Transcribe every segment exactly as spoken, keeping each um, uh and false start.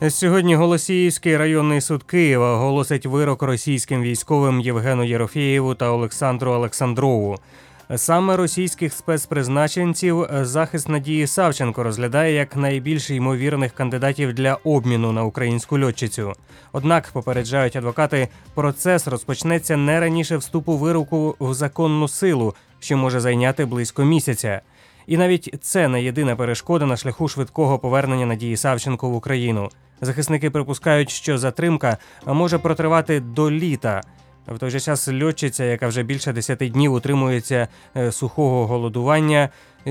Сьогодні Голосіївський районний суд Києва оголосить вирок російським військовим Євгену Єрофєєву та Олександру Олександрову. Саме російських спецпризначенців захист Надії Савченко розглядає як найбільш ймовірних кандидатів для обміну на українську льотчицю. Однак, попереджають адвокати, процес розпочнеться не раніше вступу вироку в законну силу, що може зайняти близько місяця. І навіть це не єдина перешкода на шляху швидкого повернення Надії Савченко в Україну. Захисники припускають, що затримка може протривати до літа. В той же час льотчиця, яка вже більше десяти днів утримується сухого голодування,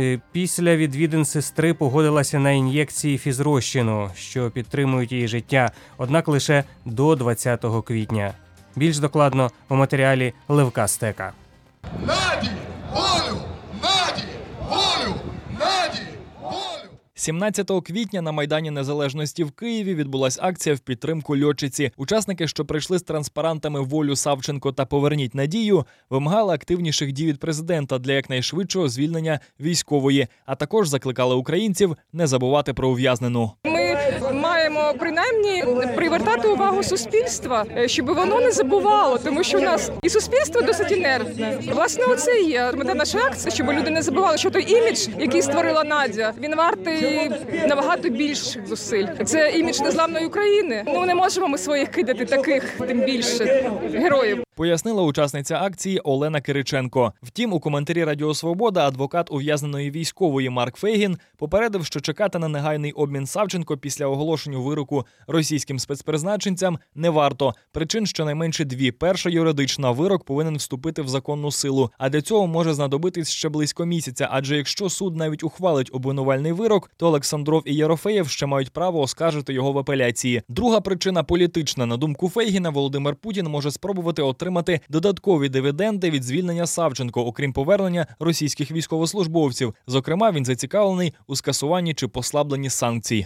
після відвідин сестри погодилася на ін'єкції фізрозчину, що підтримують її життя, однак лише до двадцятого квітня. Більш докладно у матеріалі Левка Стека. Наді! Волю! Наді! Волю! Наді! Волю! сімнадцятого квітня на Майдані Незалежності в Києві відбулась акція в підтримку льотчиці. Учасники, що прийшли з транспарантами «Волю Савченко» та «Поверніть Надію», вимагали активніших дій від президента для якнайшвидшого звільнення військової, а також закликали українців не забувати про ув'язнену. Ми маємо принаймні привертати увагу суспільства, щоб воно не забувало, тому що у нас і суспільство досить інертне. Власне, оце і є мета нашої акції, щоб люди не забували, що той імідж, який створила Надя, він вартий набагато більших зусиль. Це імідж незламної України. Ну, не можемо ми своїх кидати таких, тим більше, героїв. Пояснила учасниця акції Олена Кириченко. Втім, у коментарі Радіо Свобода адвокат ув'язненої військової Марк Фейгін попередив, що чекати на негайний обмін Савченко після оголошення вироку російським спецпризначенцям не варто. Причин щонайменше дві. Перша – юридична. Вирок повинен вступити в законну силу. А для цього може знадобитись ще близько місяця. Адже якщо суд навіть ухвалить обвинувальний вирок, то Олександров і Єрофєєв ще мають право оскаржити його в апеляції. Друга причина – політична. На думку Фейгіна, Володимир Путін може спробувати отримати додаткові дивіденди від звільнення Савченко, окрім повернення російських військовослужбовців. Зокрема, він зацікавлений у скасуванні чи послабленні санкцій.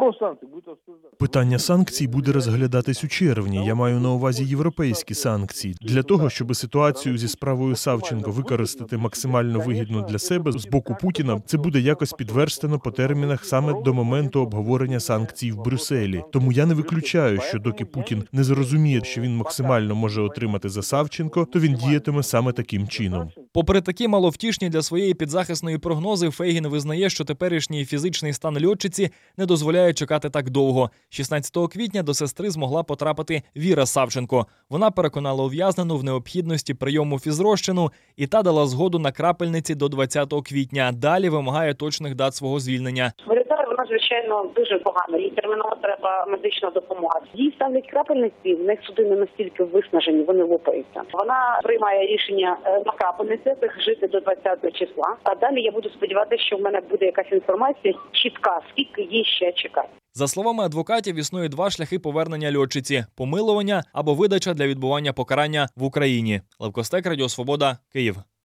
Питання санкцій буде розглядатись у червні. Я маю на увазі європейські санкції. Для того, щоб ситуацію зі справою Савченко використати максимально вигідно для себе з боку Путіна, це буде якось підверстено по термінах саме до моменту обговорення санкцій в Брюсселі. Тому я не виключаю, що доки Путін не зрозуміє, що він максимально може отримати за Савченко, то він діятиме саме таким чином. Попри такі маловтішні для своєї підзахисної прогнози, Фейгін визнає, що теперішній фізичний стан льотчиці не дозволяє чекати так довго. шістнадцятого квітня до сестри змогла потрапити Віра Савченко. Вона переконала ув'язнену в необхідності прийому фізрозчину, і та дала згоду на крапельниці до двадцятого квітня. Далі вимагає точних дат свого звільнення. Виглядає вона, звичайно, дуже погано. Їй терміново треба медична допомога. Їй ставлять крапельниці, в них судини настільки виснажені, вони лопаються. Вона приймає рішення на крапельницях жити до двадцятого числа. А далі я буду сподіватися, що в мене буде якась інформація чітка, скільки їй ще чекати. За словами адвокатів, існує два шляхи повернення льотчиці – помилування або видача для відбування покарання в Україні. Левко Стек, Радіо Свобода, Київ.